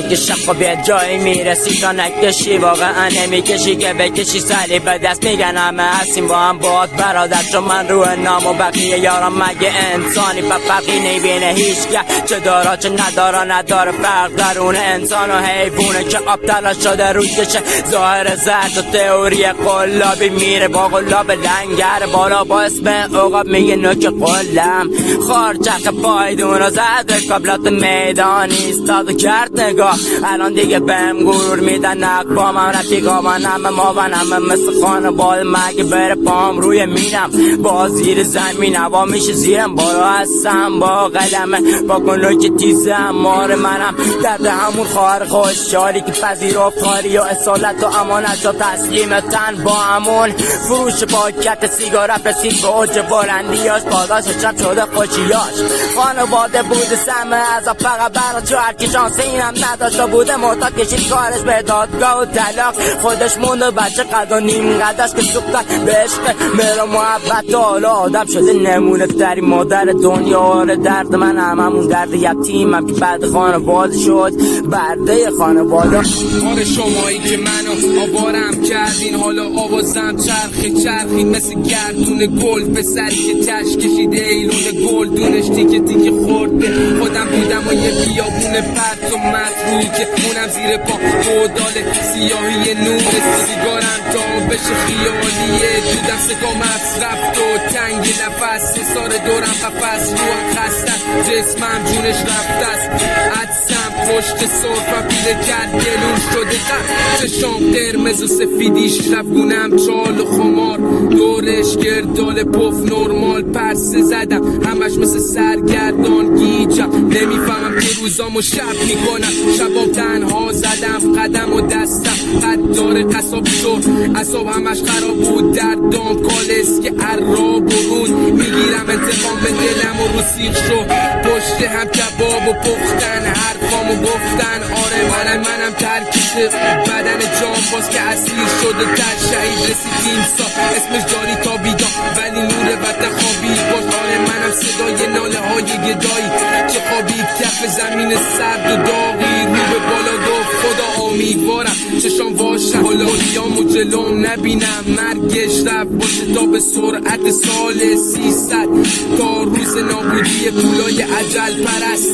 که شب به جایی میرسی تا نکشی واقعا نمیکشی که بکشی سلی به دست میگن همه هستیم با هم باد برادر چون من روح نام و بقیه یارم مگه انسانی و فرقی نمیبینه هیچگه چه دارا چه نداره فرق درون انسان و حیوونه که آب تلاش شده روی کشه ظاهر زرد و تئوری قلابی میره با قلاب لنگر بالا با اسم عقاب میگه نوک قلم خارچخ پایدون و زد قبلات میدان ایستاد و کرد نگاه الان دیگه بهم گرور میدن اقوام هم رفیقا من همه ما و همه مثل خانوال مگه بره پام روی میرم با زیر زمین هوا میشه زیرم بالا هستم با قدمه با کنو که تیزم مار منم درد همون خواهر خوشحالی که پذیرفت خاری و اصالت و امانت و تسلیم تن با همون فروش پاکت سیگار رسید به اوج بلندیاش پاداش چند شده خوشیاش خانواده بوده سمه از فقط برای جو هرکی شانس اینم نداشته بوده معتاد کشید کارش به دادگاه و طلاق خودش مونده بچه قد و نیم قدش که سوختن به عشق مهر محبت و حالا آدم شده نمونه ترین مادر دنیا آره درد من همون درد یتیمم که بعد خانواده شد برده خانواده آره شمایی که منو آوارم کردین حالا آوازم چرخی مثل گردون گل پسری که تش کشیده ایلون گل دونش تیکه خورده خودم بودم و یه بیابون پرت و مطروی که اونم زیر پا گودال سیاهی نور سیگارم تا بشه خیالیه دودم سکا مصرفت و تنگ نفس سار دورم قفص روم خسته جسمم جونش رفته است عدسم پشت صرفم پیله کرد دلون شده چشام قرمز و سفیدیش رفگونم چال و خمار دورش گردال پف نورمال پرسه زدم همش مثل سرگردان گیجم نمیفهمم که روزامو شب میکنم شبام تنها زدم قدم و دستم قد داره قصاب شد اصاب همش خراب بود دردام کالس که عراب و رون میگیرم انتقام به دلم و رو سیخ شد پشت هم کباب و پختن حرفامو گفتن آره منم ترکیش بدن جام باز که اسیر شده در شهید رسیدیم سا اسمش جاری تا بیدان ولی نور وطن خوابی باز آره منم صدای ناله های گدایی که خوابید کف زمین سرد و داغی رو به بالا گفت خدا امیدوارم چشام واشم حالیامو جلوم نبینم مرگش رفت باشه تا به سرعت سال 300 تا روز نابودی پولای عجل پرست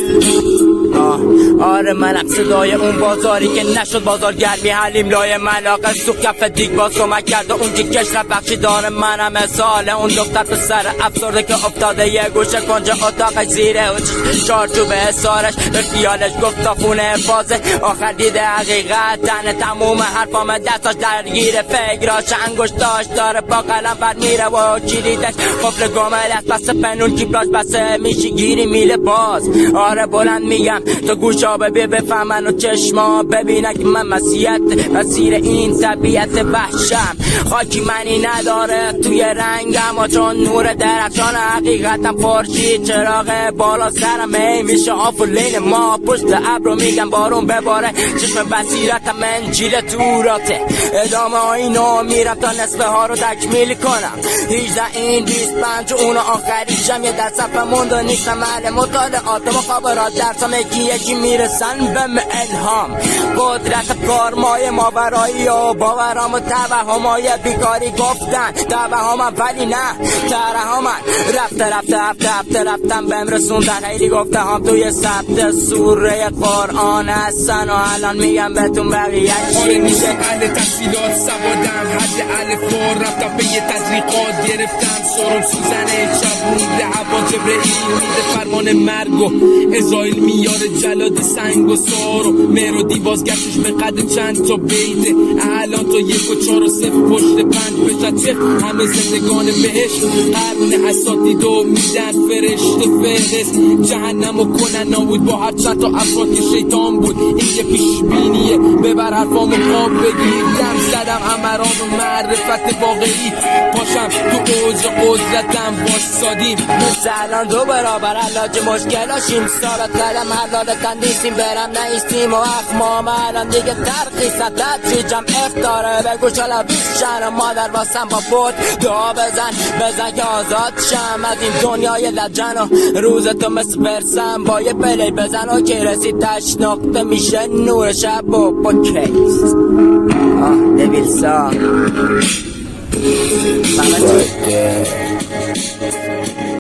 آره منم صدای اون بازاری که نشد بازارگرمی حلیم لای ملاقه سو کف دیگ باز کمک کرد و اون که کش رفت بخشی داره منم مثال اون دختر به سر افسرده که افتاده یه گوشه کنج اتاقش زیره و چارچوب حسارش به خیالش گفت تا خونه حفاظه آخر دیده حقیقت تن تموم حرفام دستاش درگیر فکراش انگشتاش داره با قلم بر میره و کلیدش قفل گملت بسته پنون کیپلاش بسته میشه گیری میله باز آره بلند میگم تو گوشا بفهمن و چشما ببینن که من مسیر این طبیعت وحشم خاکی منی نداره توی رنگم و چون نور درخشان حقیقتم خورشید چراغ بالا سرم هی میشه آفولین ما پشت ابرو میگم بارون بباره چشم بصیرتم انجیل توراته ادامه آینو میرم تا نصفه ها رو تکمیل کنم 18 این 25 اونو آخریشم یه در صفحه مونده نیستم اهل مطالعات و مخابرات درسم یکی میرسن به الهام قدرت کارمای ماورایی و باورام و توهمای بیکاری گفتن توهمم ولی نه ترهمن رفتم بهم رسوندن خیلی گفته هم توی سبت سوره قرآن هستن و الان میگم بهتون بقیه چی میشه اهل تحصیلات سوادم حد الف رفتم به یه تطریقات گرفتم سرم سوزنه چبون لعبان جبرئیل میده فرمان مرگ و ازایل میاره جلاد سنگ و سارو مهر و دیوازگشتش به قد چند تا بیده الان تا 1 و 4 و 0 پشت 5 بشه همه زندگان بهش قرن اساتید و میدن فرشته فرست جهنم و کنن نابود با هر چند تا افراد که شیطان بود این یه پیش بینیه ببر حرف حرفامو قاب بگیر دم زدم امرام و معرفت واقعی پاشم تو اوج قدرتم واسادیم مثل الان دو برابر علاج مشکلاشیم سالات کردم حلالتن نیستیم برم نیستیم و اخمام الان دیگه ترخیص ندد جمع اختاره بگو چالا بیشن مادر واسم با بود دعا بزن که آزاد شم از این دنیای لجن و روز تو مثل برسم با یه پلی بزن و که رسید تش نقطه میشه نور شب و با کیس دویلسا